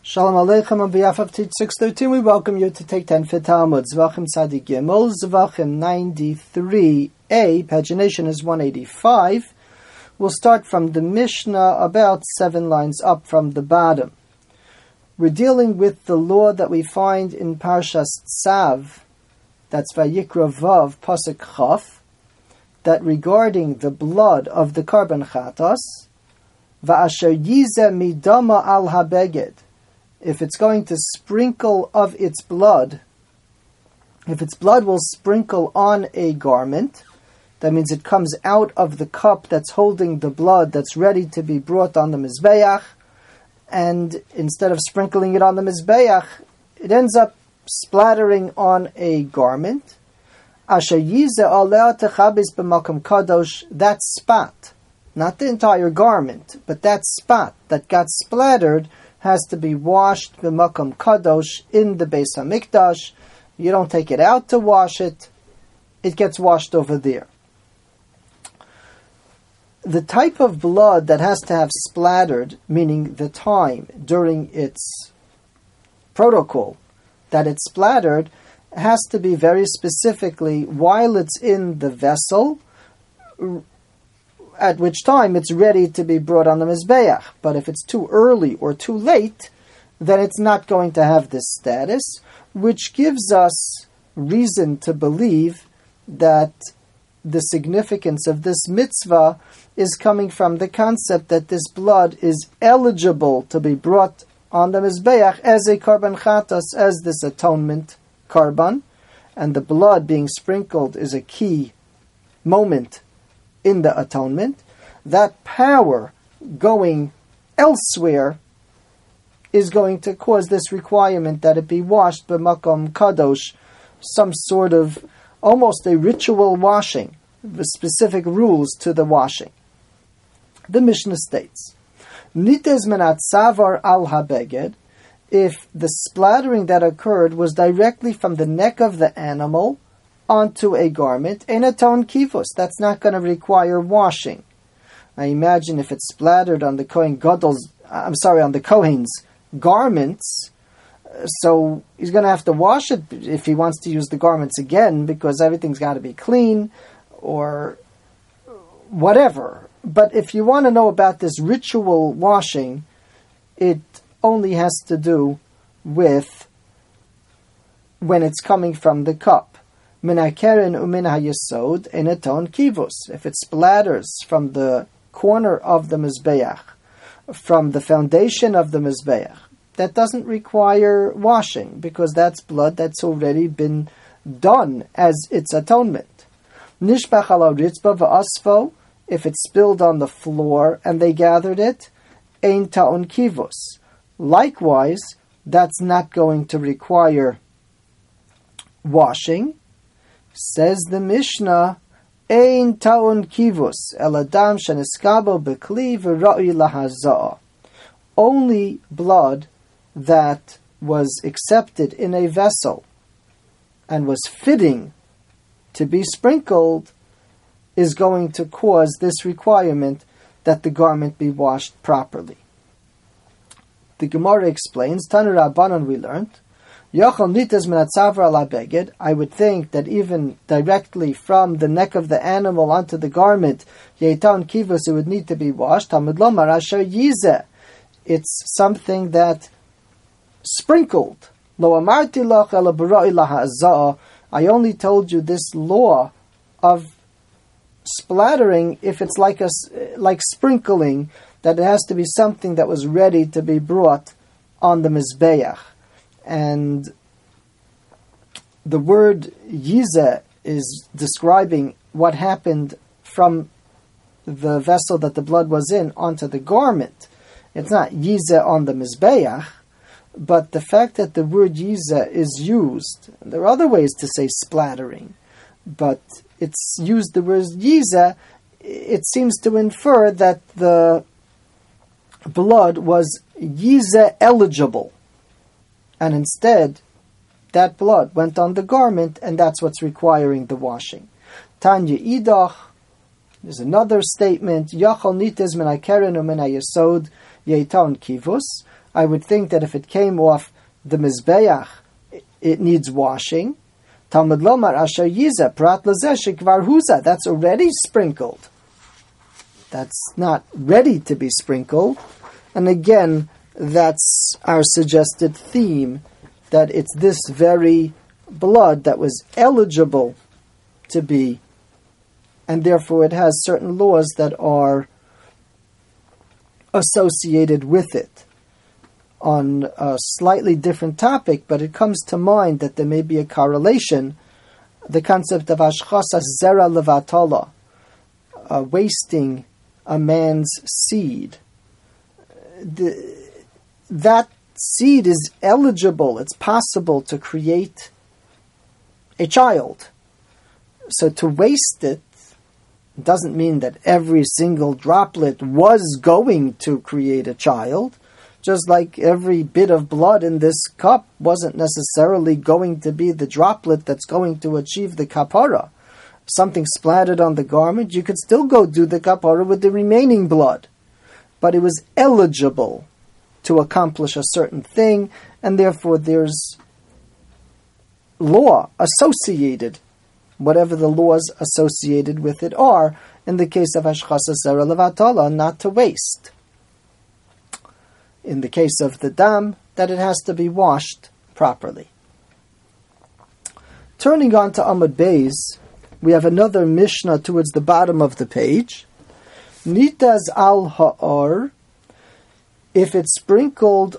Shalom Aleichem. On behalf of Teach 613, we welcome you to take 10 for Talmud. Zvachim Tzadi Gimel, Zvachim 93a, pagination is 185. We'll start from the Mishnah, about 7 lines up from the bottom. We're dealing with the law that we find in Parshas Tzav, that's Vayikra Vav, Pasuk Chaf, that regarding the blood of the Karban Chatas, Va'asher Yizeh Midama al Habeged, if it's going to sprinkle of its blood, if its blood will sprinkle on a garment, that means it comes out of the cup that's holding the blood that's ready to be brought on the Mizbeach, and instead of sprinkling it on the Mizbeach, it ends up splattering on a garment. Asher Yizeh aleh techabis b'makom kadosh, that spot, not the entire garment, but that spot that got splattered has to be washed b'makom kadosh in the Beis Hamikdash. You don't take it out to wash it; it gets washed over there. The type of blood that has to have splattered, meaning the time during its protocol that it's splattered, has to be very specifically while it's in the vessel, at which time it's ready to be brought on the Mizbeach. But if it's too early or too late, then it's not going to have this status, which gives us reason to believe that the significance of this mitzvah is coming from the concept that this blood is eligible to be brought on the Mizbeach as a Karban Chatas, as this atonement Karban, and the blood being sprinkled is a key moment in the atonement. That power going elsewhere is going to cause this requirement that it be washed b'makom kadosh, some sort of almost a ritual washing, with specific rules to the washing. The Mishnah states, Nitez menat savar al habeged, if the splattering that occurred was directly from the neck of the animal onto a garment, in a ton kivus, that's not going to require washing. I imagine if it's splattered on the Kohen's garments, so he's going to have to wash it if he wants to use the garments again, because everything's got to be clean, or whatever. But if you want to know about this ritual washing, it only has to do with when it's coming from the cup. Min ha'keren u'min ha'yesod ein aton kivus. If it splatters from the corner of the Mizbeach, from the foundation of the Mizbeach, that doesn't require washing, because that's blood that's already been done as its atonement. Nishbach ala ritzba v'asfo, if it's spilled on the floor and they gathered it, ein ta'on kivus. Likewise, that's not going to require washing. Says the Mishnah, ein ta'on kivus el adam sheniskabo bekli v'ra'i lahazah. Only blood that was accepted in a vessel and was fitting to be sprinkled is going to cause this requirement that the garment be washed properly. The Gemara explains, Tanu Rabbanan we learned, Yochel nitas min hatzavar ala beged. I would think that even directly from the neck of the animal onto the garment, Yeitan kivus, it would need to be washed. Talmud lomar asher yizeh. It's something that sprinkled. Lo amarti lach ela b'ra'i lahazah. I only told you this law of splattering if it's like sprinkling, that it has to be something that was ready to be brought on the Mizbeach. And the word yizeh is describing what happened from the vessel that the blood was in onto the garment. It's not yizeh on the Mizbeach, but the fact that the word yizeh is used, there are other ways to say splattering, but it's used the word yizeh, it seems to infer that the blood was yizeh eligible, and instead that blood went on the garment, and that's what's requiring the washing. Tanya idach, there's another statement, Yachal nites min ha'keren u'min ha'yesod yeitan kivus. I would think that if it came off the Mizbeach, it needs washing. Talmud Lomar Asher Yiza Prat Lazeshik Varhuza. That's already sprinkled. That's not ready to be sprinkled. And again, that's our suggested theme, that it's this very blood that was eligible to be, and therefore it has certain laws that are associated with it. On a slightly different topic, but it comes to mind that there may be a correlation, the concept of ashchasas zera levatala, wasting a man's seed. That seed is eligible, it's possible to create a child. So to waste it doesn't mean that every single droplet was going to create a child. Just like every bit of blood in this cup wasn't necessarily going to be the droplet that's going to achieve the kapara. Something splattered on the garment, you could still go do the kapara with the remaining blood. But it was eligible to accomplish a certain thing, and therefore there's law associated, whatever the laws associated with it are, in the case of Ashchasas Zera Levatala, not to waste. In the case of the dam, that it has to be washed properly. Turning on to Amud Beis, we have another Mishnah towards the bottom of the page. Nitaz al ha'or, if it's splattered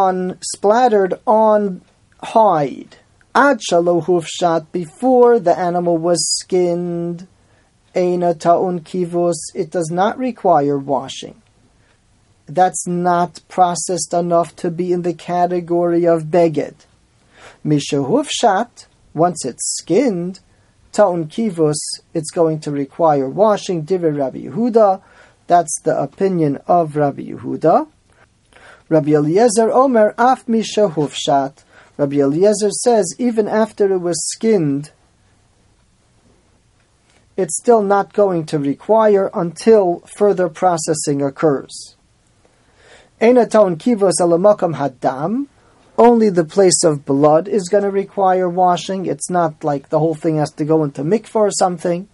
on hide, ad shalo hufshat, before the animal was skinned, eina ta'un kivus, it does not require washing. That's not processed enough to be in the category of beged. Mishahufshat, once it's skinned, ta'un kivus, it's going to require washing. Divrei Rabbi Yehuda, that's the opinion of Rabbi Yehuda. Rabbi Eliezer Omer af mishahufshat. Rabbi Eliezer says even after it was skinned, it's still not going to require until further processing occurs. Eina ta'un kivus alamakam hadam. Only the place of blood is going to require washing. It's not like the whole thing has to go into mikvah or something.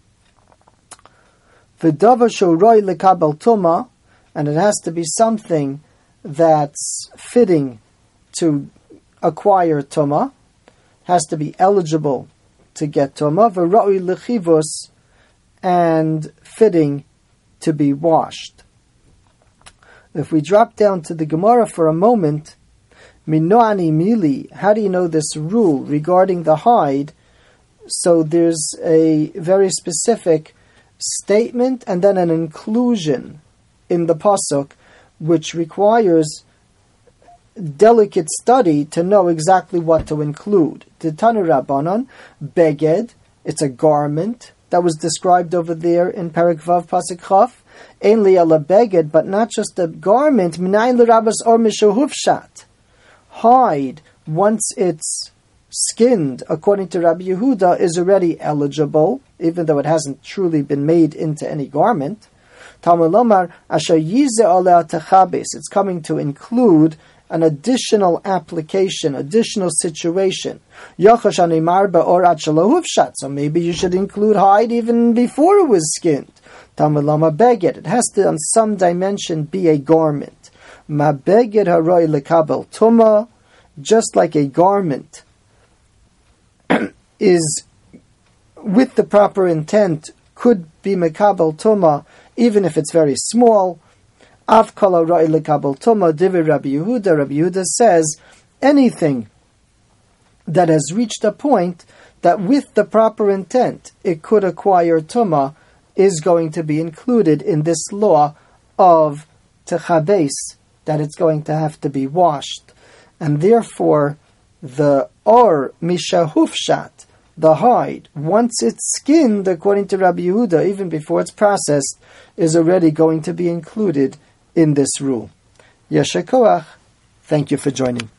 V'davar shoroi lekabel tuma, and it has to be something that's fitting to acquire tuma, has to be eligible to get tuma. V'roi lechivus, and fitting to be washed. If we drop down to the Gemara for a moment, Minoani Mili, how do you know this rule regarding the hide? So there's a very specific statement and then an inclusion in the pasuk, which requires delicate study to know exactly what to include. The Tanu Rabbanon, beged, it's a garment that was described over there in Perek Vav Pasuk Chaf. Ein li ala beged, but not just a garment. Minayin l'rabas or mishahufshat. Hide, once it's skinned, according to Rabbi Yehuda, is already eligible, even though it hasn't truly been made into any garment. Talmud Lomar asher yize aleh techabes. It's coming to include an additional application, additional situation. Yochash animar ba'or ad shelo. So maybe you should include hide even before it was skinned. Talmud Lama beged. It has to, on some dimension, be a garment. Ma beged haroi lekabel tuma, just like a garment is with the proper intent could be mekabel tuma, even if it's very small. Av kol haroi lekabel tuma divrei Rabbi Yehuda. Rabbi Yehuda says anything that has reached a point that with the proper intent it could acquire tuma is going to be included in this law of techabes, that it's going to have to be washed. And therefore, the or mishahufshat, the hide, once it's skinned, according to Rabbi Yehuda, even before it's processed, is already going to be included in this rule. Yesher koach. Thank you for joining.